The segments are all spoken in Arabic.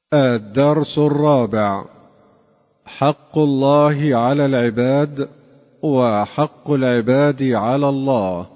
الدرس الرابع: حق الله على العباد وحق العباد على الله.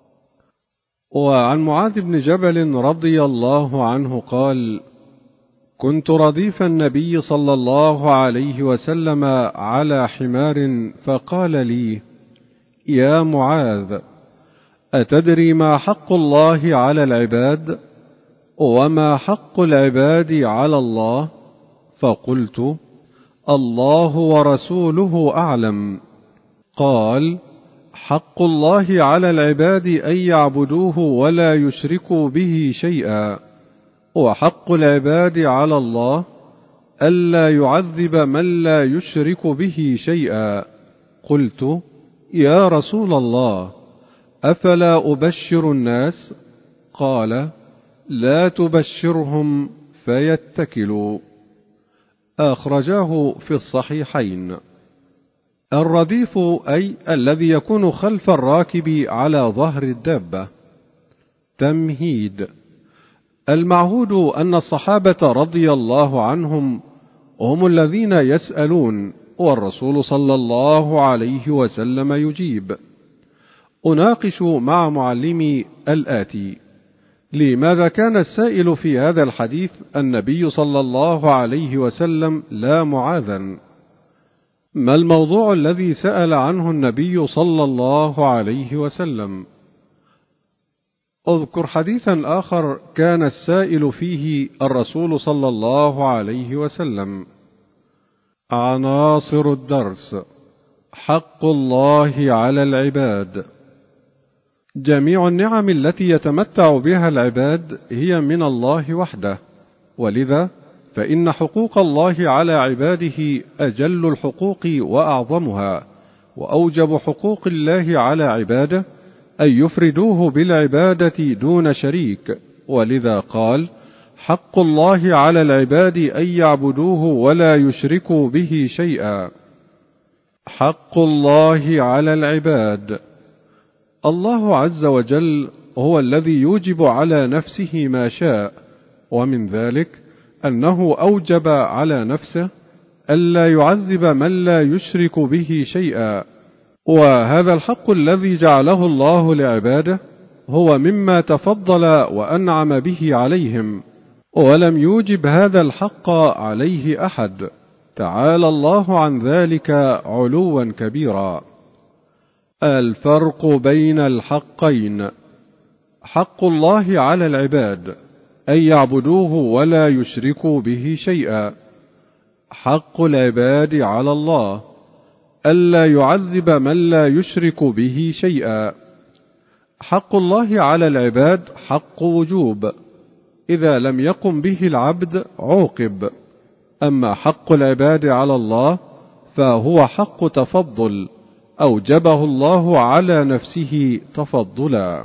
وعن معاذ بن جبل رضي الله عنه قال: كنت رديف النبي صلى الله عليه وسلم على حمار، فقال لي: يا معاذ، أتدري ما حق الله على العباد وما حق العباد على الله؟ فقلت: الله ورسوله أعلم. قال: حق الله على العباد أن يعبدوه ولا يشركوا به شيئا، وحق العباد على الله ألا يعذب من لا يشرك به شيئا. قلت: يا رسول الله، أفلا أبشر الناس؟ قال: لا تبشرهم فيتكلوا. أخرجاه في الصحيحين. الرديف أي الذي يكون خلف الراكب على ظهر الدابة. تمهيد: المعهود أن الصحابة رضي الله عنهم هم الذين يسألون، والرسول صلى الله عليه وسلم يجيب. أناقش مع معلمي الآتي: لماذا كان السائل في هذا الحديث النبي صلى الله عليه وسلم لا معاذا؟ ما الموضوع الذي سأل عنه النبي صلى الله عليه وسلم؟ اذكر حديثا آخر كان السائل فيه الرسول صلى الله عليه وسلم. عناصر الدرس: حق الله على العباد. جميع النعم التي يتمتع بها العباد هي من الله وحده، ولذا فإن حقوق الله على عباده أجل الحقوق وأعظمها، وأوجب حقوق الله على عباده أن يفردوه بالعبادة دون شريك، ولذا قال: حق الله على العباد أن يعبدوه ولا يشركوا به شيئا. حق الله على العباد: الله عز وجل هو الذي يوجب على نفسه ما شاء، ومن ذلك أنه أوجب على نفسه ألا يعذب من لا يشرك به شيئا، وهذا الحق الذي جعله الله لعباده هو مما تفضل وأنعم به عليهم، ولم يوجب هذا الحق عليه أحد، تعالى الله عن ذلك علوا كبيرا. الفرق بين الحقين: حق الله على العباد أن يعبدوه ولا يشركوا به شيئا، حق العباد على الله ألا يعذب من لا يشرك به شيئا. حق الله على العباد حق وجوب، إذا لم يقم به العبد عوقب، أما حق العباد على الله فهو حق تفضل، أوجبه الله على نفسه تفضلا.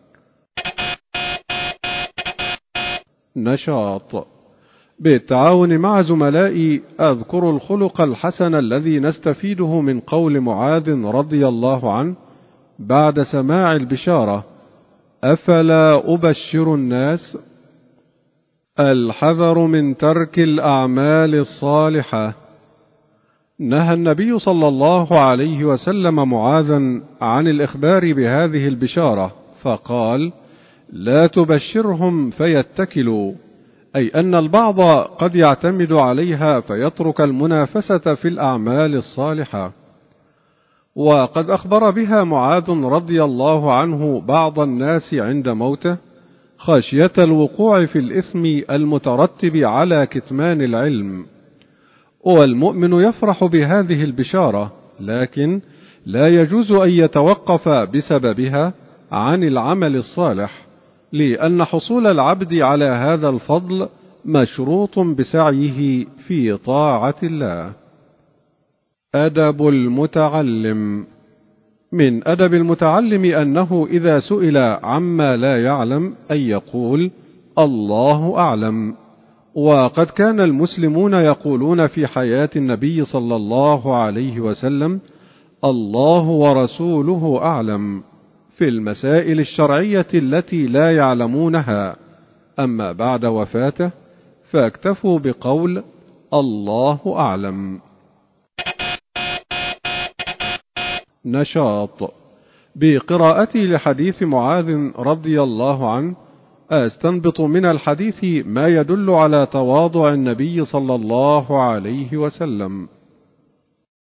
نشاط: بالتعاون مع زملائي أذكر الخلق الحسن الذي نستفيده من قول معاذ رضي الله عنه بعد سماع البشارة: أفلا أبشر الناس؟ الحذر من ترك الأعمال الصالحة. نهى النبي صلى الله عليه وسلم معاذا عن الإخبار بهذه البشارة، فقال: لا تبشرهم فيتكلوا، أي أن البعض قد يعتمد عليها فيترك المنافسة في الأعمال الصالحة. وقد أخبر بها معاذ رضي الله عنه بعض الناس عند موته خشية الوقوع في الإثم المترتب على كتمان العلم. والمؤمن يفرح بهذه البشارة، لكن لا يجوز أن يتوقف بسببها عن العمل الصالح، لأن حصول العبد على هذا الفضل مشروط بسعيه في طاعة الله. أدب المتعلم. من أدب المتعلم أنه إذا سئل عما لا يعلم أن يقول: الله أعلم. وقد كان المسلمون يقولون في حياة النبي صلى الله عليه وسلم: الله ورسوله أعلم، في المسائل الشرعية التي لا يعلمونها، أما بعد وفاته فاكتفوا بقول الله أعلم. نشاط: بقراءتي لحديث معاذ رضي الله عنه أستنبط من الحديث ما يدل على تواضع النبي صلى الله عليه وسلم،